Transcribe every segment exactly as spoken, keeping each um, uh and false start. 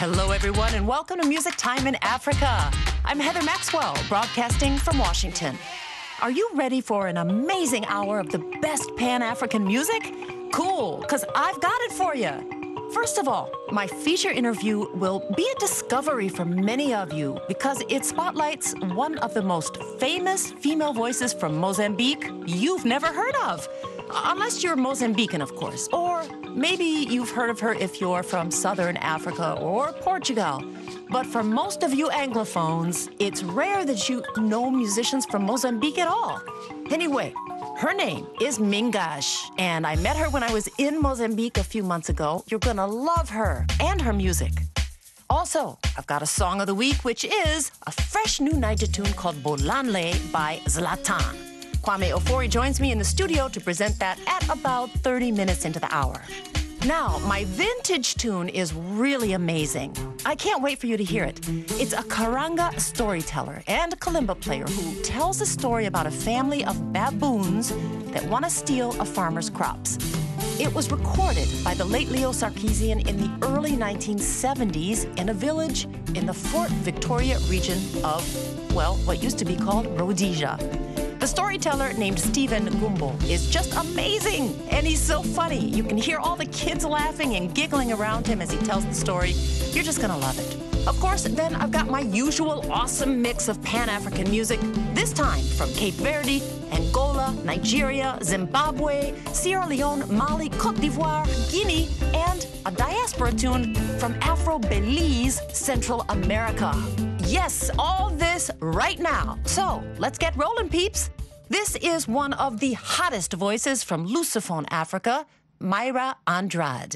Hello, everyone, and welcome to Music Time in Africa. I'm Heather Maxwell, broadcasting from Washington. Are you ready for an amazing hour of the best Pan-African music? Cool, because I've got it for you. First of all, my feature interview will be a discovery for many of you because it spotlights one of the most famous female voices from Mozambique you've never heard of. Unless you're Mozambican, of course. Or maybe you've heard of her if you're from Southern Africa or Portugal. But for most of you Anglophones, it's rare that you know musicians from Mozambique at all. Anyway, her name is Mingash, and I met her when I was in Mozambique a few months ago. You're gonna love her and her music. Also, I've got a song of the week, which is a fresh new Niger tune called Bolanle by Zlatan. Kwame Ofori joins me in the studio to present that at about thirty minutes into the hour. Now, my vintage tune is really amazing. I can't wait for you to hear it. It's a Karanga storyteller and a kalimba player who tells a story about a family of baboons that want to steal a farmer's crops. It was recorded by the late Leo Sarkeesian in the early nineteen seventies in a village in the Fort Victoria region of, well, what used to be called Rhodesia. The storyteller, named Stephen Gumbo, is just amazing, and he's so funny. You can hear all the kids laughing and giggling around him as he tells the story. You're just gonna love it. Of course, then I've got my usual awesome mix of Pan-African music, this time from Cape Verde, Angola, Nigeria, Zimbabwe, Sierra Leone, Mali, Cote d'Ivoire, Guinea, and a diaspora tune from Afro-Belize, Central America. Yes, all this right now. So let's get rolling, peeps. This is one of the hottest voices from Lusophone Africa, Mayra Andrade.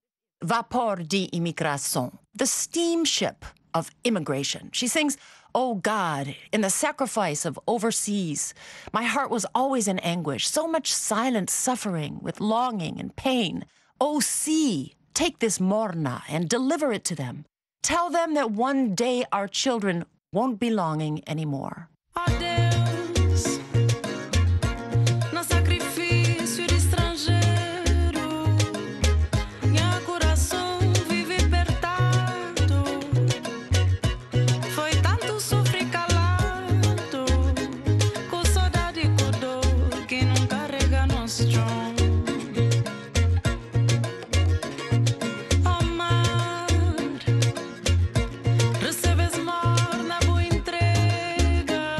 Vapor de Imigração, the steamship of immigration. She sings, "Oh God, in the sacrifice of overseas, my heart was always in anguish, so much silent suffering with longing and pain. Oh sea, take this morna and deliver it to them. Tell them that one day our children won't be longing anymore." Adeus, no sacrifício de estrangeiro, meu coração vive apertado. Foi tanto sofrer calado, com saudade e com dor que não carrega no chão. Recebes morna boa entrega.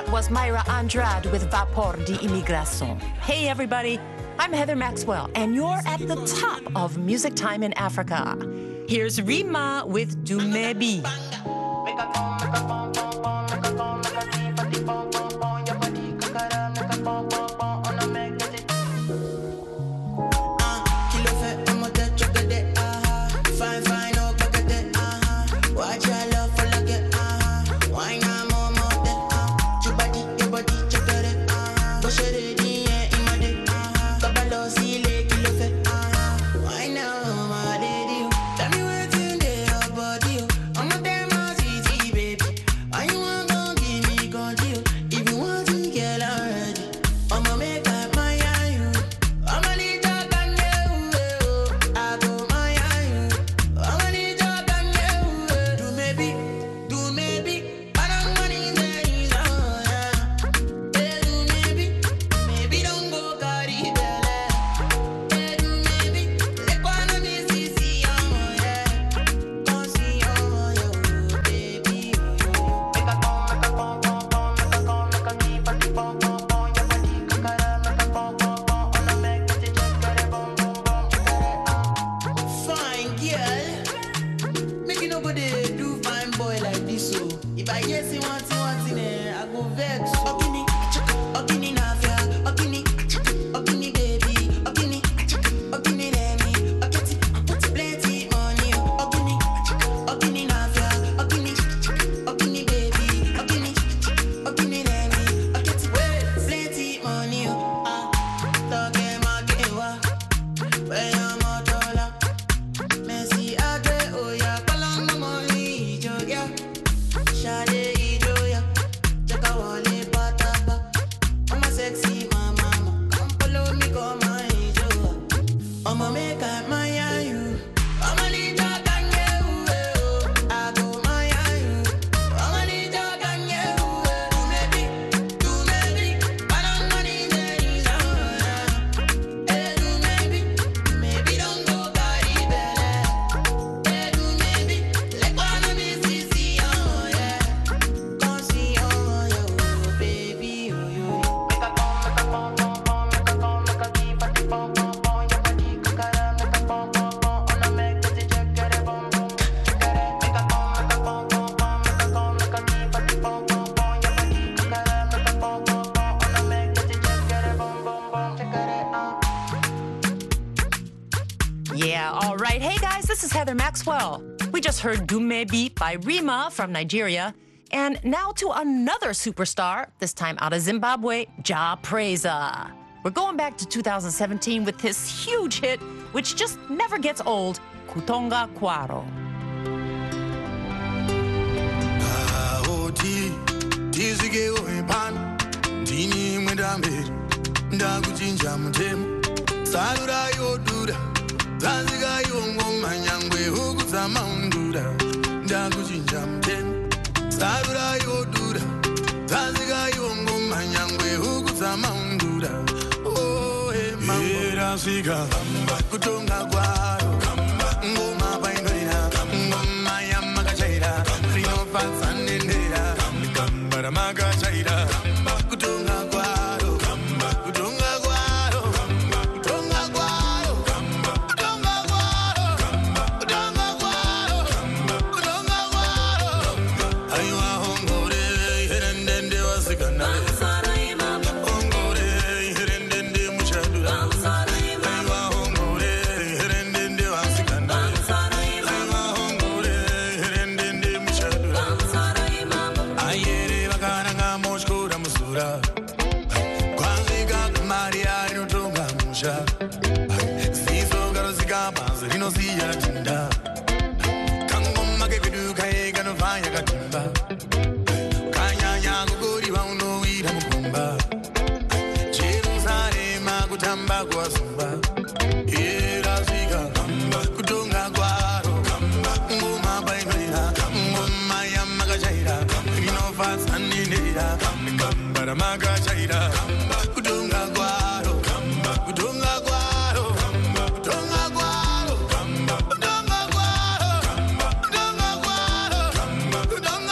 That was Mayra Andrade with Vapor de Imigración. Hey, everybody. I'm Heather Maxwell, and you're at the top of Music Time in Africa. Here's Rima with Dumebi. Heather Maxwell. We just heard Dumebi by Rima from Nigeria. And now to another superstar, this time out of Zimbabwe, Jah Prayzah. We're going back to two thousand seventeen with this huge hit, which just never gets old, Kutonga Kwaro. Zanziga yongo manyangwe huguza maundura Ndakuchinja mtemu Sabura yodura Zanziga yongo manyangwe huguza maundura Oh hey mambo Hera siga Kutonga kwaro Ngoma baindoina Ngoma ya magachaira Rino fatsanendera Kambara magachaira Kutonga kwaro Kutonga kwaro Kutonga kwaro Don't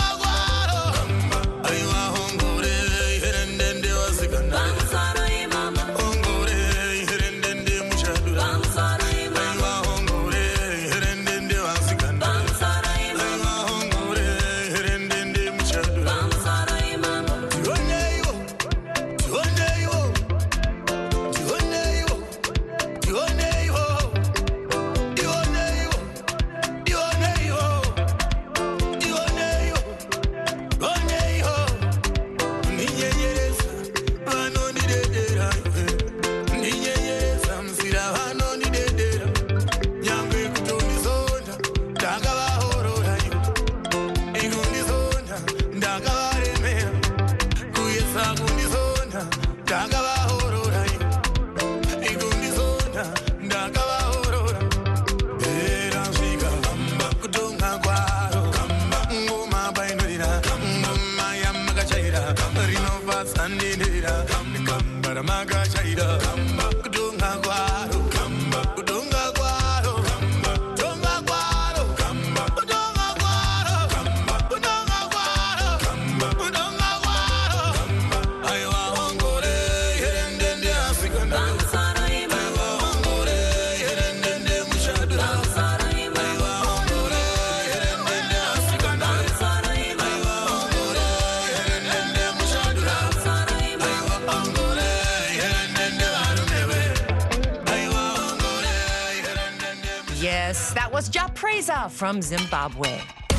ndakavahorora ikundizonda ndakavahorora erasvika kutonga kwaro ngoma painodira ngoma yamakachaira rinofadza ndendera kamba ramakachaira kutonga kwaro kutonga kwaro kutonga kwaro kutonga kwaro kutonga kwaro kutonga kwaro aiwa ongore herendende asikana aiwa ongore herendende mushadura aiwa ongore herendende asikana aiwa ongore herendende mushadura aiwa ongore herendende varumewe aiwa ongore herendende. Yes, that was Ja Preza from Zimbabwe.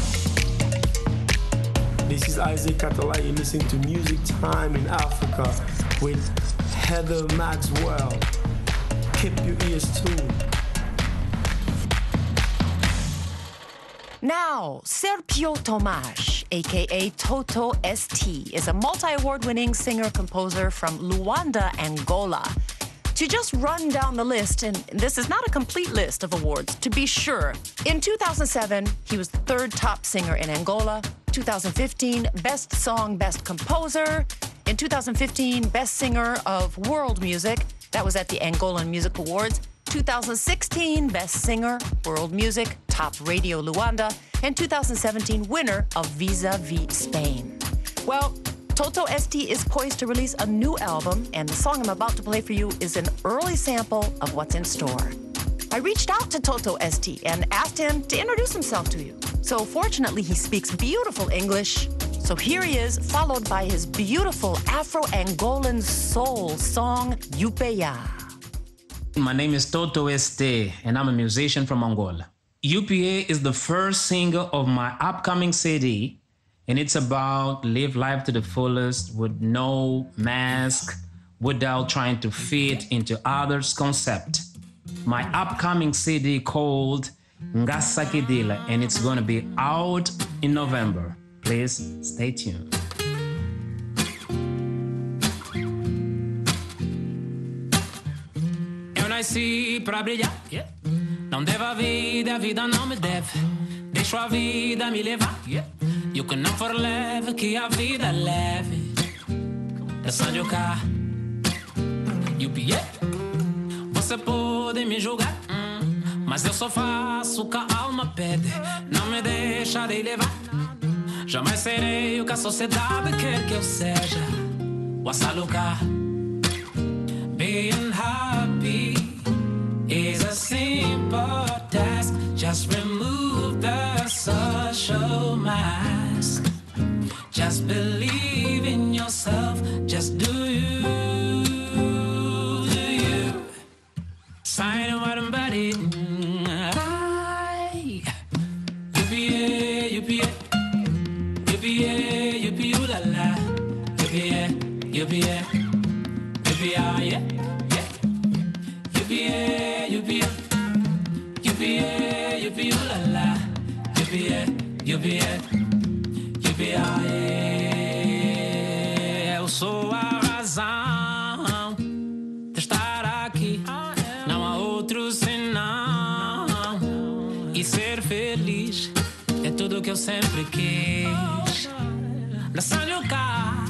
This is Isaac Katala. You're listening to Music Time in Africa with Heather Maxwell. Keep your ears tuned. Now, Sergio Tomas, aka Toto S T, is a multi-award-winning singer-composer from Luanda, Angola. To just run down the list, and this is not a complete list of awards, to be sure. In two thousand seven, he was the third top singer in Angola. two thousand fifteen, Best Song, Best Composer. In two thousand fifteen, Best Singer of World Music. That was at the Angolan Music Awards. two thousand sixteen, Best Singer, World Music, Top Radio Luanda. And two thousand seventeen, winner of Vis-a-Vis Spain. Well, Toto S T is poised to release a new album, and the song I'm about to play for you is an early sample of what's in store. I reached out to Toto S T and asked him to introduce himself to you. So fortunately, he speaks beautiful English. So here he is, followed by his beautiful Afro-Angolan soul song, Yupeya. My name is Toto S T, and I'm a musician from Angola. U P A is the first single of my upcoming C D, and it's about live life to the fullest with no mask, without trying to fit into others' concept. My upcoming C D called Ngasakidila, and it's gonna be out in November. Please stay tuned. Eu nasci pra brilhar, yeah. Não devo a vida, a vida não me deve. Deixo a vida me levar, yeah. E o que não for leve, que a vida leve. Passando o carro, e o bilhete. Você pode me julgar, hum, mas eu só faço o que a alma pede. Não me deixarei levar. Jamais serei o que a sociedade quer que eu seja. O açalucar. Being happy is a simple task. Just remove the social mask. Just believe in yourself. Just do you, do you. Sign what I'm buddy. U P A, U P A, U P A, U P A, ooh la la. U P A, U P A, U P A, yeah, yeah. U P A, U P A, U P A, U P A, ooh la la. U P A, U P A, U P A, yeah. Eu sou a razão de estar aqui. Não há outro senão. E ser feliz é tudo que eu sempre quis. Nascendo cá,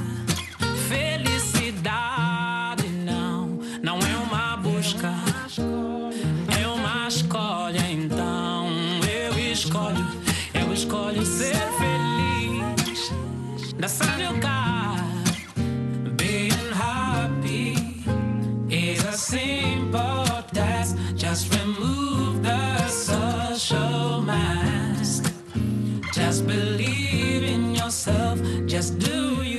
felicidade não, não é uma busca, é uma escolha. Então eu escolho, eu escolho ser feliz. Nascendo cá, being happy is a simple task. Just remove the social mask. Just believe in yourself. Just do you,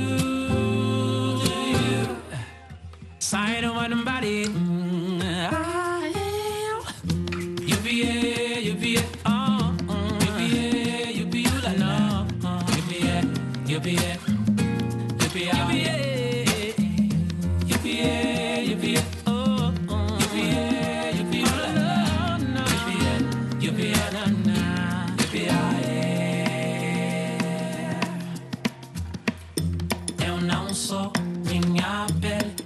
do you. Side of one body. U P A, U P A, oh, U P A, U P A, la la. U P A, U P A, U P A, U P A, U P A, oh, U P A, U P A, la la. U P A, U P A, na na. U P A, eu não sou minha pele.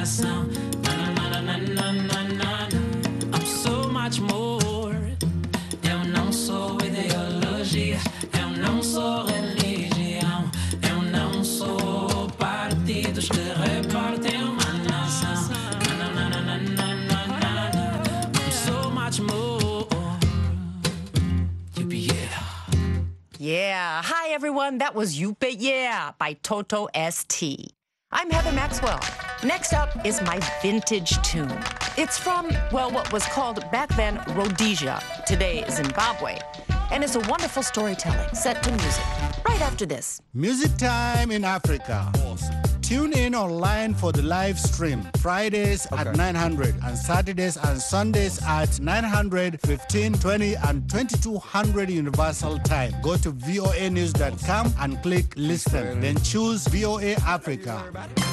coração. Na, na, na, na, na, na, na. I'm so much more. Eu não sou ideologia, eu não sou religião, eu não sou partidos que repartem uma nação. Na, na, na, na, na, na, na, na. I'm so much more. Yeah. Yeah. Hi, everyone. That was Yupe Yeah by Toto S T. I'm Heather Maxwell. Next up is my vintage tune. It's from, well, what was called back then Rhodesia, today Zimbabwe. And it's a wonderful storytelling set to music. Right after this. Music Time in Africa. Awesome. Tune in online for the live stream. Fridays okay. at nine hundred and Saturdays and Sundays at nine hundred, fifteen, twenty and twenty-two hundred Universal Time. Go to V O A news dot com and click listen. Then choose V O A Africa.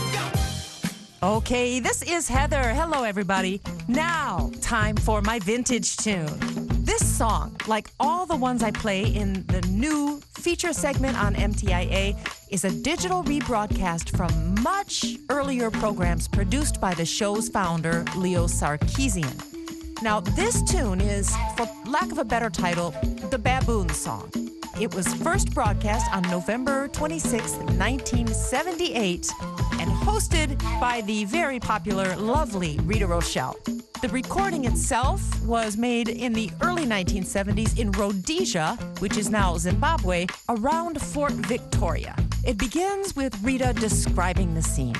Okay, this is Heather. Hello, everybody. Now, time for my vintage tune. This song, like all the ones I play in the new feature segment on M T I A, is a digital rebroadcast from much earlier programs produced by the show's founder, Leo Sarkeesian. Now, this tune is, for lack of a better title, the Baboon Song. It was first broadcast on November twenty-sixth, nineteen seventy-eight, and hosted by the very popular, lovely Rita Rochelle. The recording itself was made in the early nineteen seventies in Rhodesia, which is now Zimbabwe, around Fort Victoria. It begins with Rita describing the scene.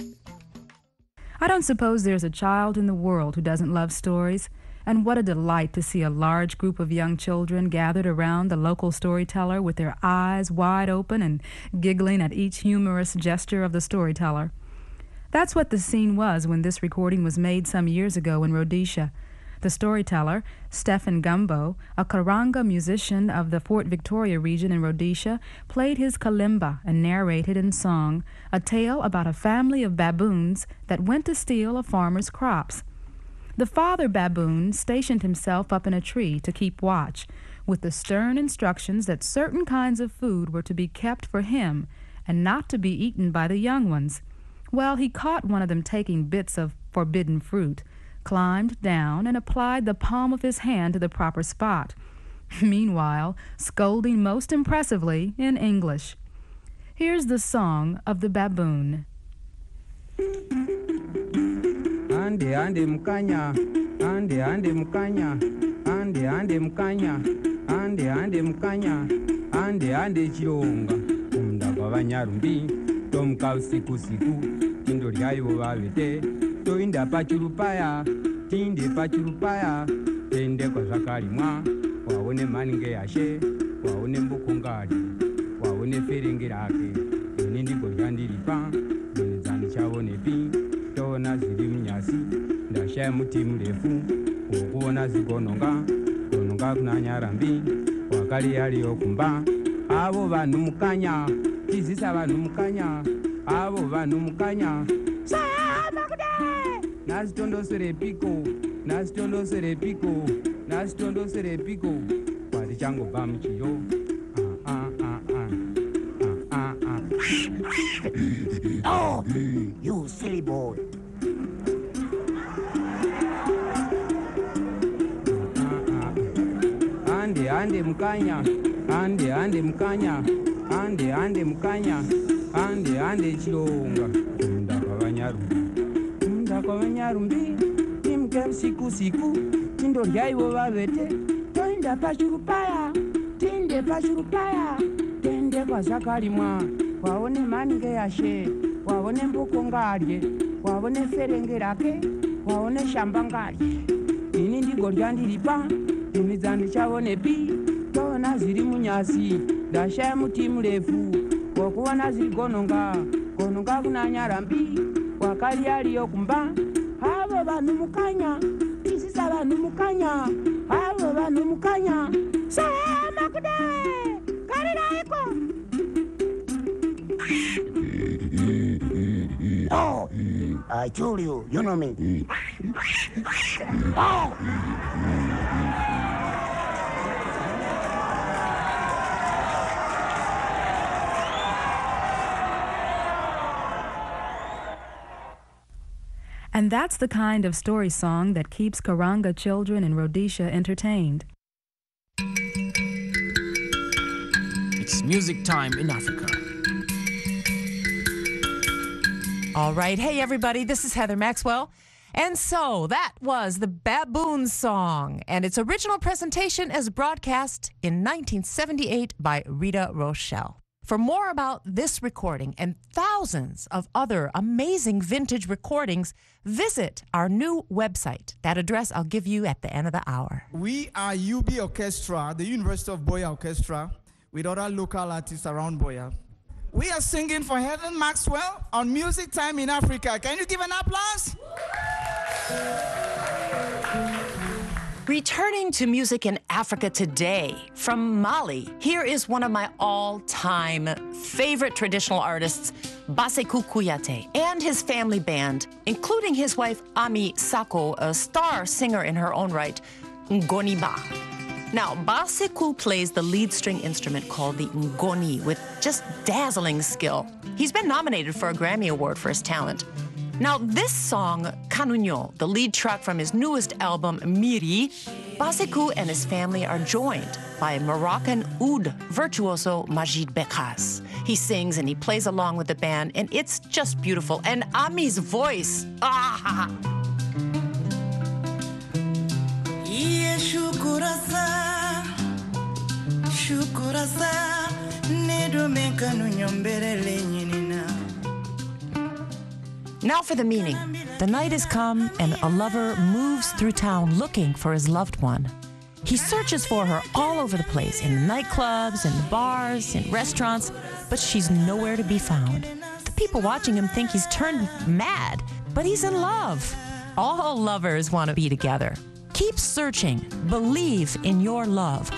I don't suppose there's a child in the world who doesn't love stories, and what a delight to see a large group of young children gathered around the local storyteller with their eyes wide open and giggling at each humorous gesture of the storyteller. That's what the scene was when this recording was made some years ago in Rhodesia. The storyteller, Stephen Gumbo, a Karanga musician of the Fort Victoria region in Rhodesia, played his kalimba and narrated in song a tale about a family of baboons that went to steal a farmer's crops. The father baboon stationed himself up in a tree to keep watch, with the stern instructions that certain kinds of food were to be kept for him and not to be eaten by the young ones. Well, he caught one of them taking bits of forbidden fruit, climbed down, and applied the palm of his hand to the proper spot, meanwhile scolding most impressively in English. Here's the song of the baboon. Ande ande mkanya, ande ande mkanya, ande ande mkanya, ande ande mkanya, ande ande chilonga, kumda kwa Banyarumbi, tomka usiku siku, tindo lyayo babete, toinda pachurupaya, tinde pachurupaya, tende kwa zakalimwa, waone maninge yashe, waone mbukungadi, waone ferenge lake, nindi golyandilipa, nizani chabone pi, tona zili mnyasi, ndasha muti mrefu, ukuona zigononga, gononga kuna Nyarambi, wakali yali okumba, abo bantu mukanya, tizisa bantu mukanya, abo bantu mukanya, sayama kude! Nasitondosere piko, nasitondosere piko, nasitondosere piko, kwati chango bamuchiyo, ah ah ah ah, ah ah ah. Oh, you silly boy. Ande ande mkanya, ande ande mkanya, ande ande mkanya, ande ande chilonga, kumda kwa Banyarumbi, kumda kwa Banyarumbi, timke siku siku, tindo lyaiwo babete, toinda pachurupaya, tinde pachurupaya, tende kwa zakalimwa, waone maninge yashe, waone mbukungalye, waone ferenge lake, waone shamba ngalye, ini ndigo lyandilipa, imizani chabone pi, tona zili munyasi, dasha muti mrefu, wakuona zili gononga, gononga kuna Nyarambi, wakali yali okumba, abo bantu mukanya, tisisa bantu mukanya, abo bantu mukanya, sayama kude, karira eko. Oh, I told you, you know me. Oh! And that's the kind of story song that keeps Karanga children in Rhodesia entertained. It's music time in Africa. All right. Hey, everybody. This is Heather Maxwell. And so that was the Baboon Song and its original presentation as broadcast in nineteen seventy-eight by Rita Rochelle. For more about this recording and thousands of other amazing vintage recordings, visit our new website. That address I'll give you at the end of the hour. We are U B Orchestra, the University of Buea Orchestra, with other local artists around Buea. We are singing for Heather Maxwell on Music Time in Africa. Can you give an applause? Returning to music in Africa today, from Mali, here is one of my all-time favorite traditional artists, Basekou Kouyate, and his family band, including his wife, Ami Sako, a star singer in her own right, Ngoniba. Now, Basekou plays the lead string instrument called the ngoni with just dazzling skill. He's been nominated for a Grammy Award for his talent. Now, this song, Kanunyo, the lead track from his newest album, Miri, Basekou and his family are joined by Moroccan oud virtuoso Majid Bekas. He sings and he plays along with the band, and it's just beautiful. And Ami's voice, ah! Shukurasa, shukurasa, nedo mekanu nyombere lenyinina. Now for the meaning. The night has come and a lover moves through town looking for his loved one. He searches for her all over the place, in the nightclubs, in the bars, in restaurants, but she's nowhere to be found. The people watching him think he's turned mad, but he's in love. All lovers want to be together. Keep searching. Believe in your love.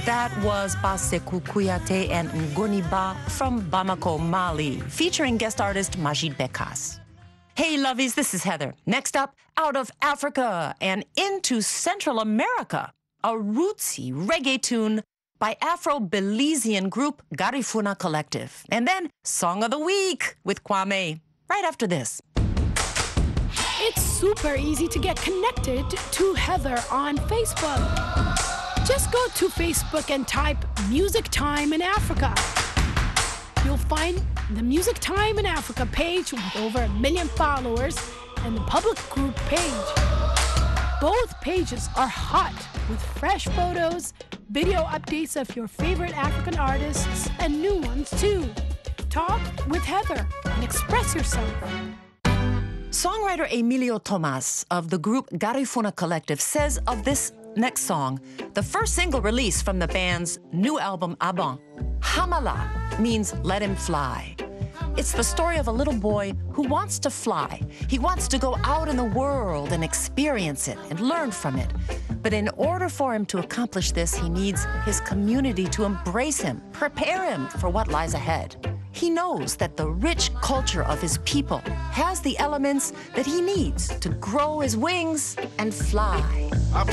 That was Basekou Kouyaté and Ngoniba from Bamako, Mali, featuring guest artist Majid Bekas. Hey, lovies, this is Heather. Next up, out of Africa and into Central America, a rootsy reggae tune by Afro-Belizean group Garifuna Collective. And then Song of the Week with Kwame, right after this. It's super easy to get connected to Heather on Facebook. Just go to Facebook and type Music Time in Africa. You'll find the Music Time in Africa page with over a million followers and the public group page. Both pages are hot with fresh photos, video updates of your favorite African artists, and new ones too. Talk with Heather and express yourself. Songwriter Emilio Tomas of the group Garifuna Collective says of this next song, the first single released from the band's new album Aban, Hamala means let him fly. It's the story of a little boy who wants to fly. He wants to go out in the world and experience it and learn from it. But in order for him to accomplish this, he needs his community to embrace him, prepare him for what lies ahead. He knows that the rich culture of his people has the elements that he needs to grow his wings and fly.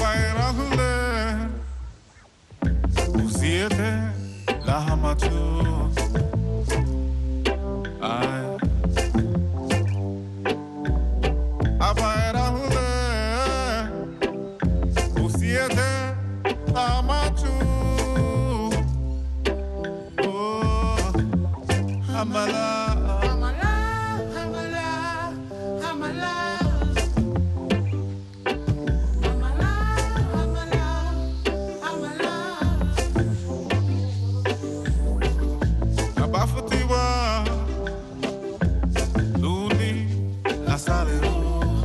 Hamala, Hamala, Hamala, Hamala, Hamala, Hamala, Hamala. Abafutiwa, Luli, Lasarero.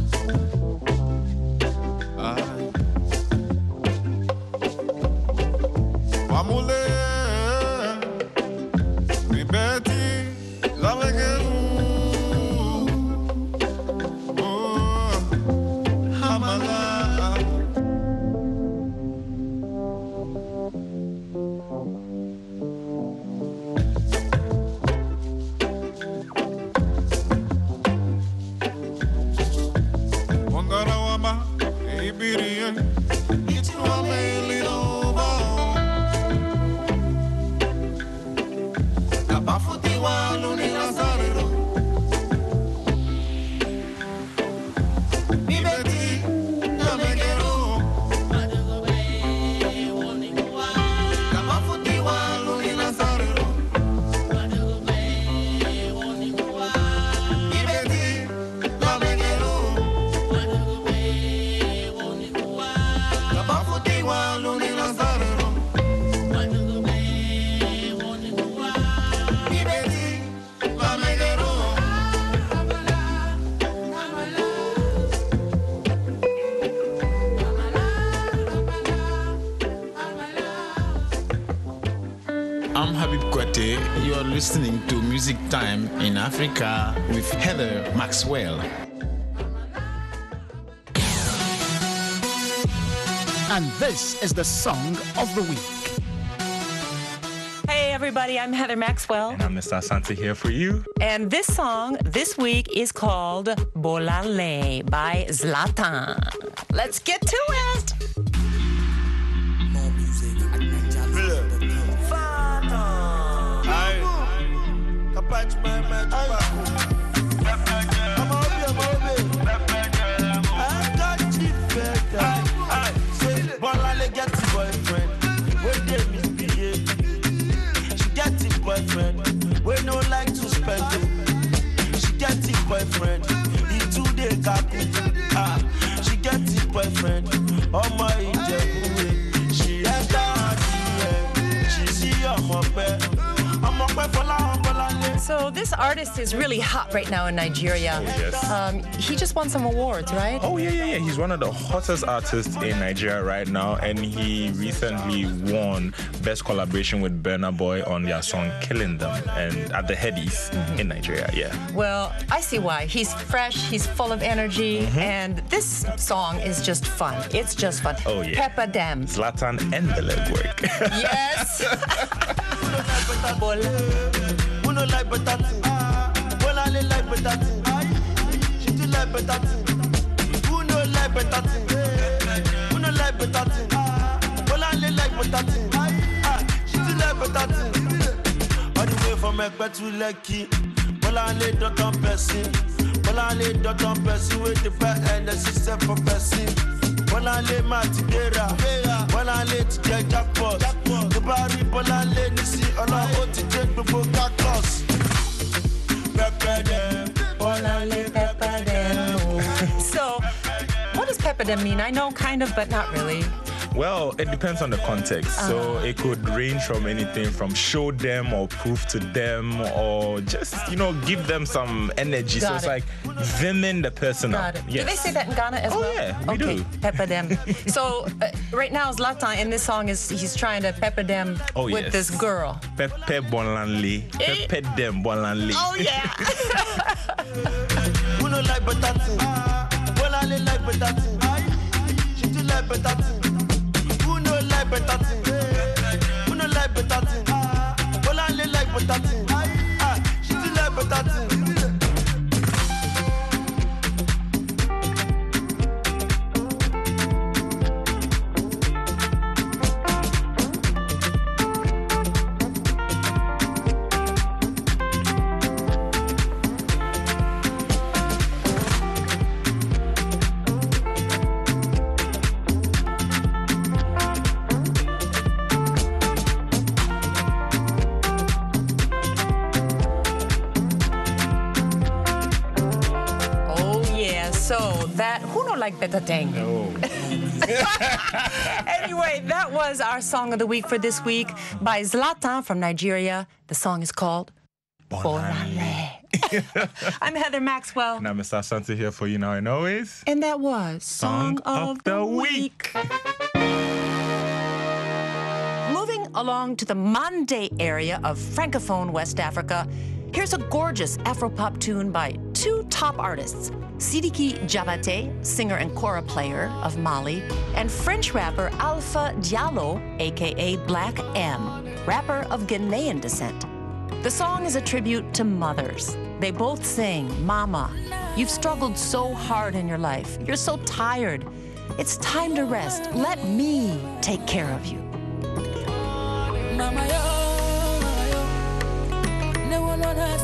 Wamule, Ribeti. I'm Habib Kwate. You are listening to Music Time in Africa with Heather Maxwell. And this is the Song of the Week. Hey everybody, I'm Heather Maxwell. And I'm Mister Asante here for you. And this song this week is called Bolale by Zlatan. Let's get to it. Boyfriend, we no like to spend it. She get it boyfriend, he too dey kaku. Ah, she get it boyfriend, oh my Ijebu. She enter her D M, she see ọmọ pẹ, ọmọ pẹ fọlá ọmọlálẹ. So this artist is really hot right now in Nigeria. Oh, yes. Um, he just won some awards, right? Oh, yeah, yeah, yeah. He's one of the hottest artists in Nigeria right now, and he recently won Best Collaboration with Burna Boy on their song Killing Them and at the Headies mm-hmm. in Nigeria, yeah. Well, I see why. He's fresh, he's full of energy, mm-hmm. and this song is just fun. It's just fun. Oh, yeah. Pepper Dem. Zlatan and the legwork. Yes. Uno like batati, Bola le like batati, she do like batati. Uno like batati, Uno like batati, Bola le like batati, she do like batati. All the way from Ekpe to Lekki, Bola le dot on Percy, Bola le dot on Percy with the fair and the system for Percy. Bola le Matidera, Bola le to get jackpot. The Barry Bola le Nisi, all I want to take before God lost. Pepper them, Bola le pepper them. So, what does pepper dem mean? I know kind of, but not really. Well, it depends on the context. Uh-huh. So it could range from anything from show them or prove to them or just, you know, give them some energy. Got so it's it. like vimming the person Got up. it. Yes. Do they say that in Ghana as oh, well? Yeah, we okay, do. Pepper dem. So uh, right now, Zlatan in this song is he's trying to pepper dem oh, with yes. this girl. Pepe Bonlanli. Pepe dem Bonlanli. Oh yeah. Uno like batati, Bola le like batati, she do like batati. Uno like batati, Uno like batati, Bola le like batati, she do like batati. Like better thing. No. Anyway, that was our song of the week for this week by Zlatan from Nigeria. The song is called Bolale. I'm Heather Maxwell. And I'm Mister Asante here for you now and always. And that was Song, song of, of the, the Week. week. Moving along to the Mande area of Francophone West Africa, here's a gorgeous Afropop tune by two top artists, Sidiki Diabaté, singer and kora player of Mali, and French rapper Alpha Diallo, aka Black M, rapper of Ghanaian descent. The song is a tribute to mothers. They both sing, Mama, you've struggled so hard in your life. You're so tired. It's time to rest. Let me take care of you. Mama, yo, mama, yo. No one knows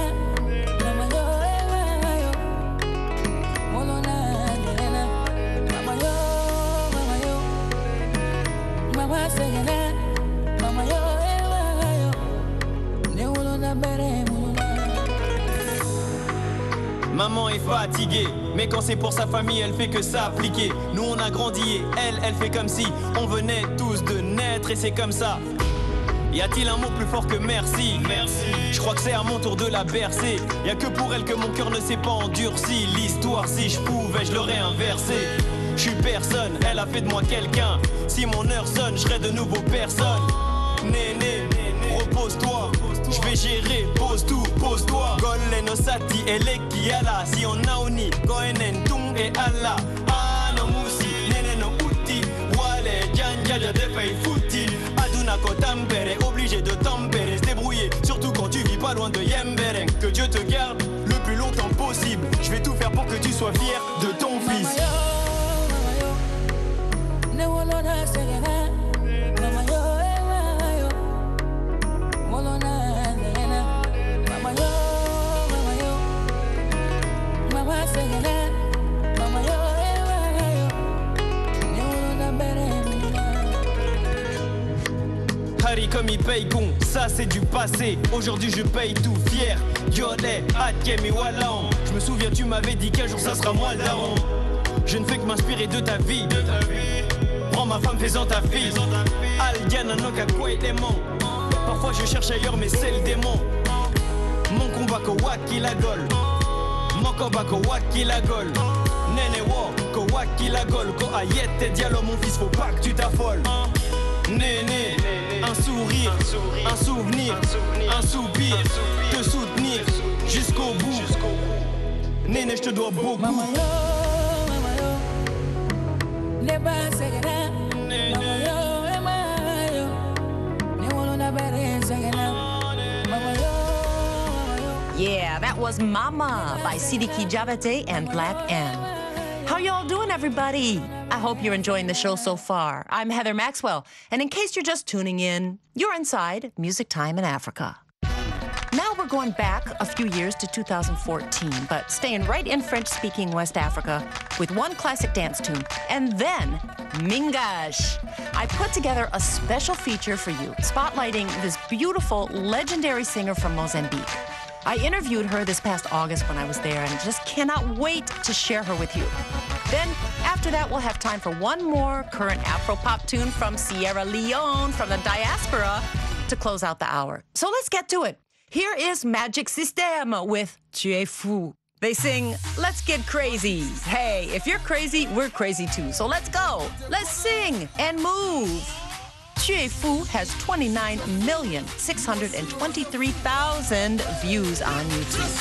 Maman est fatiguée, mais quand c'est pour sa famille, elle fait que s'appliquer. Nous on a grandi et elle, elle fait comme si on venait tous de naître et c'est comme ça. Y a-t-il un mot plus fort que merci? Merci. Je crois que c'est à mon tour de la bercer. Y a que pour elle que mon cœur ne s'est pas endurci. L'histoire, si je pouvais, je l'aurais inversé. Je suis personne, elle a fait de moi quelqu'un. Si mon heure sonne, je serai de nouveau personne. Néné, repose-toi. Je vais gérer, pose tout, pose-toi. Golle no sati, eleki ala. Si on a uni, goenen tung et ala. Ah no musi, nene no uti. Wale, janja, ja de fei fouti. Aduna ko tampere, obligé de tempérer, se débrouiller. Surtout quand tu vis pas loin de Yemberen. Que Dieu te garde le plus longtemps possible. Je vais tout faire pour que tu sois fier de ton fils. Harry comme il paye con, ça c'est du passé. Aujourd'hui je paye tout fier. Yolé, Adjem et Wallan. Je me souviens tu m'avais dit qu'un jour ça sera moi le daron. Je ne fais que m'inspirer de ta vie. De ta vie. Prends ma femme faisant ta fille. Aldiana no kakwe démon. Parfois je cherche ailleurs mais c'est le démon. Mon combat ko waki la gol. Mon combat ko waki la gol. Nene wo ko waki la gol. Ko ayette dialo mon fils, faut pas que tu t'affoles. Néné, un sourire, un souvenir, un soupir, te soutenir jusqu'au bout. Néné, je te dois beaucoup. Mama yo, mama yo, neba segera. Mama yo, mama yo, ne wolo na bere segera. Mama yo, mama yo. Yeah, that was Mama by Sidiki Diabaté and Black M. How y'all doing, everybody? I hope you're enjoying the show so far. I'm Heather Maxwell, and in case you're just tuning in, you're inside Music Time in Africa. Now we're going back a few years to two thousand fourteen, but staying right in French-speaking West Africa with one classic dance tune, and then Mingash. I put together a special feature for you, spotlighting this beautiful, legendary singer from Mozambique. I interviewed her this past August when I was there, and just cannot wait to share her with you. Then, after that, we'll have time for one more current Afro-pop tune from Sierra Leone, from the diaspora, to close out the hour. So let's get to it. Here is Magic System with Tu es fou. They sing, let's get crazy. Hey, if you're crazy, we're crazy too. So let's go. Let's sing and move. Tu es fou has twenty-nine million six hundred twenty-three thousand views on YouTube.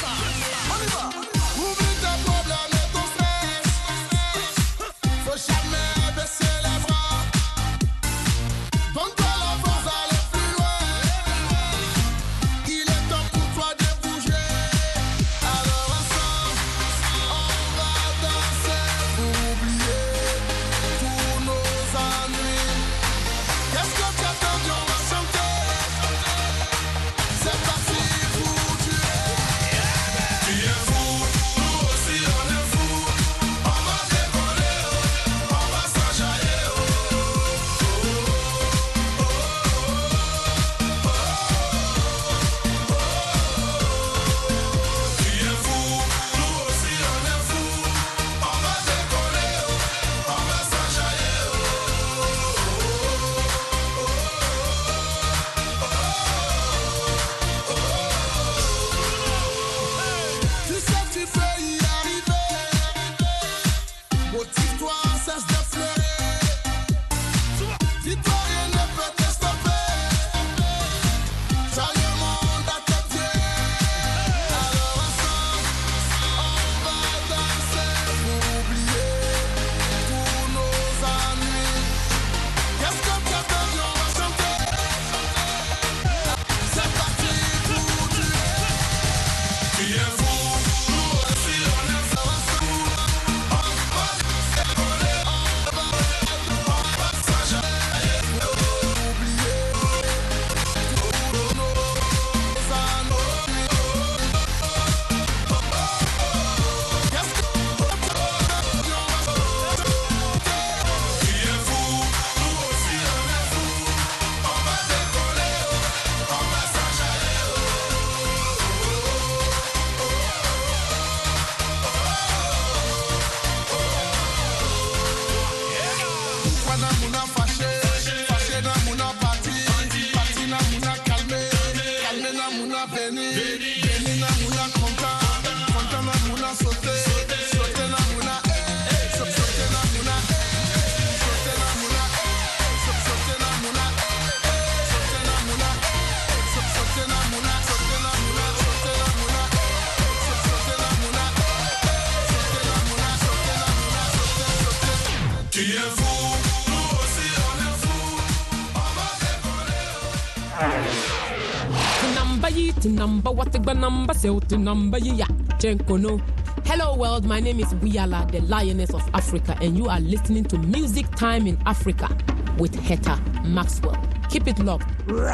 Hello world, my name is Buyala, the Lioness of Africa, and you are listening to Music Time in Africa with Heather Maxwell. Keep it locked.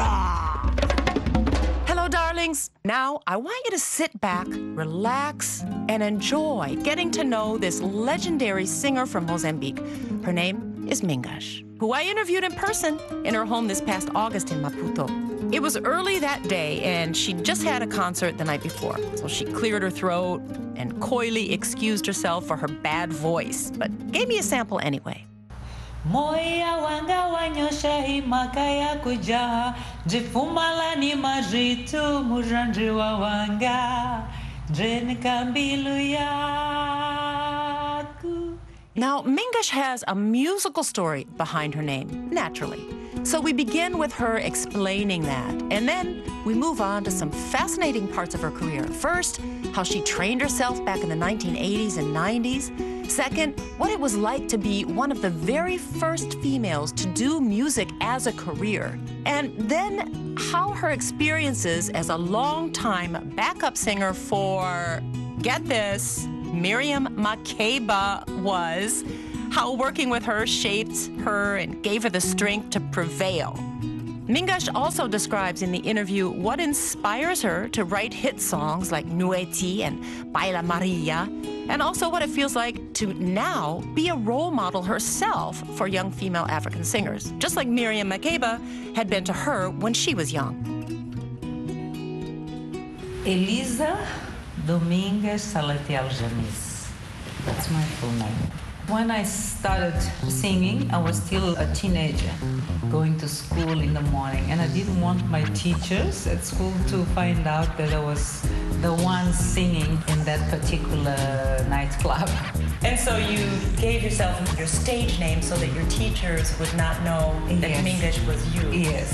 Hello, darlings. Now, I want you to sit back, relax, and enjoy getting to know this legendary singer from Mozambique. Her name is Mingash, who I interviewed in person in her home this past August in Maputo. It was early that day, and she just had a concert the night before, so she cleared her throat and coyly excused herself for her bad voice, but gave me a sample anyway. Moya wanga wanyosha himaka ya kujaha jifumala ni majitu mujanji wa wanga jeni kambilu yaku. Now, Mingush has a musical story behind her name, naturally. So we begin with her explaining that, and then we move on to some fascinating parts of her career. First, how she trained herself back in the nineteen eighties and nineties. Second, what it was like to be one of the very first females to do music as a career. And then how her experiences as a long-time backup singer for, get this, Miriam Makeba was, how working with her shaped her and gave her the strength to prevail. Mingush also describes in the interview what inspires her to write hit songs like Nueti and Baila Maria, and also what it feels like to now be a role model herself for young female African singers, just like Miriam Makeba had been to her when she was young. Elisa Domingues Salatiel Janis. That's my full name. When I started singing, I was still a teenager, going to school in the morning, and I didn't want my teachers at school to find out that I was the one singing in that particular nightclub. And so you gave yourself your stage name so that your teachers would not know that Yes. Mingush was you. Yes.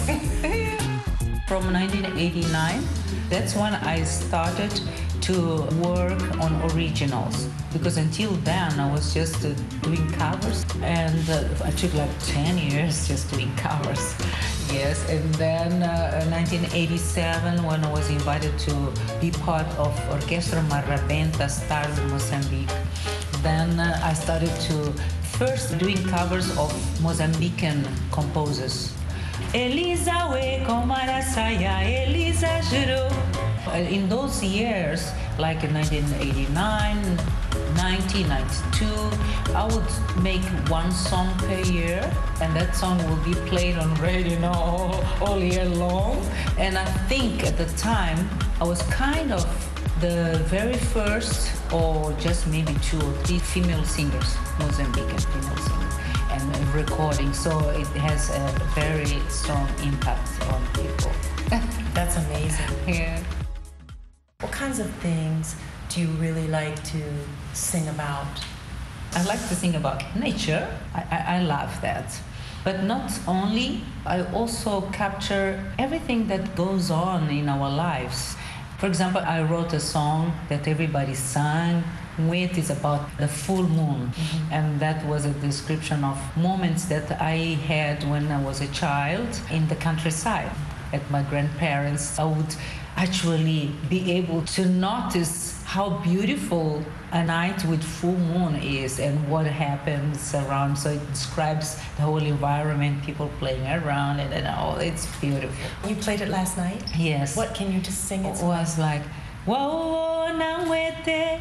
From nineteen eighty-nine, that's when I started to work on originals, because until then I was just uh, doing covers, and uh, I took like ten years just doing covers. Yes, and then uh, nineteen eighty-seven, when I was invited to be part of Orquestra Marrabenta Stars in Mozambique, then uh, I started to first doing covers of Mozambican composers. Elisa we komarasaya, Elisa juro. In those years, like in nineteen eighty-nine, nineteen ninety-two, I would make one song per year, and that song will be played on radio, you know, all, all year long. And I think at the time, I was kind of the very first, or just maybe two or three female singers, Mozambican female singers, and recording. So it has a very strong impact on people. That's amazing. Yeah. What kinds of things do you really like to sing about? I like to sing about nature. I, I, I love that. But not only, I also capture everything that goes on in our lives. For example, I wrote a song that everybody sang. It is about the full moon, mm-hmm. and that was a description of moments that I had when I was a child in the countryside at my grandparents. I would actually be able to notice how beautiful a night with full moon is and what happens around. So it describes the whole environment, people playing around, and, and oh, it's beautiful. You played it last night? Yes. What, can you just sing it? It was like, wow, nangwete,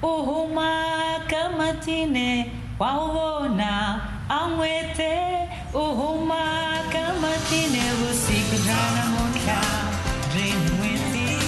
uhuma kamatine, wow, na angwete, uhuma kamatine, vusiku moka, dream with me.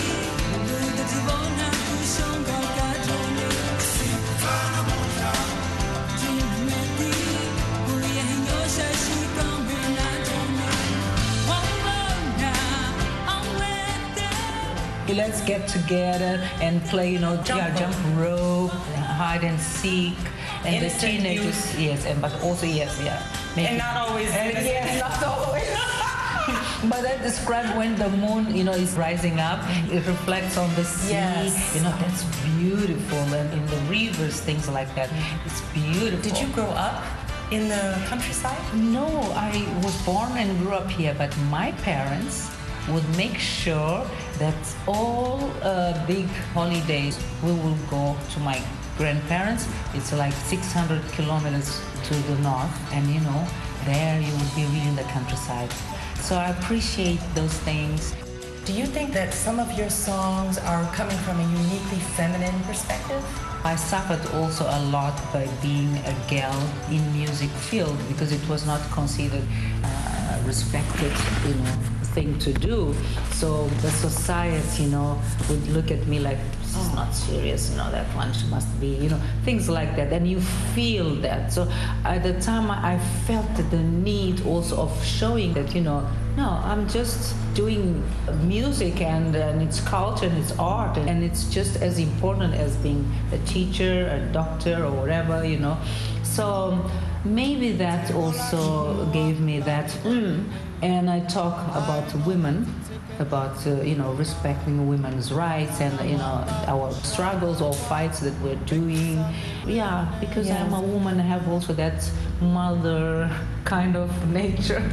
Let's get together and play, you know, jump, yeah, jump rope, hide and seek, and Innocent the teenagers, youth. yes, and but also yes, yeah, make And it- not always and innocent. yes, not always. But I describe when the moon, you know, is rising up, it reflects on the sea. Yes. You know, that's beautiful, and in the rivers, things like that. It's beautiful. Did you grow up in the countryside? No, I was born and grew up here, but my parents would make sure that all uh, big holidays we will go to my grandparents. It's like six hundred kilometers to the north, and you know, there you will be really in the countryside. So I appreciate those things. Do you think that some of your songs are coming from a uniquely feminine perspective? I suffered also a lot by being a girl in music field because it was not considered uh, respected, you know, thing to do. So the society, you know, would look at me like, this is not serious, you know, that one she must be, you know, things like that. And you feel that. So at the time I felt the need also of showing that, you know, no, I'm just doing music and, and it's culture and it's art and it's just as important as being a teacher, a doctor or whatever, you know. So maybe that also gave me that, mm, and I talk about women, about, uh, you know, respecting women's rights and, you know, our struggles or fights that we're doing. Yeah, because Yeah. I'm a woman, I have also that mother kind of nature.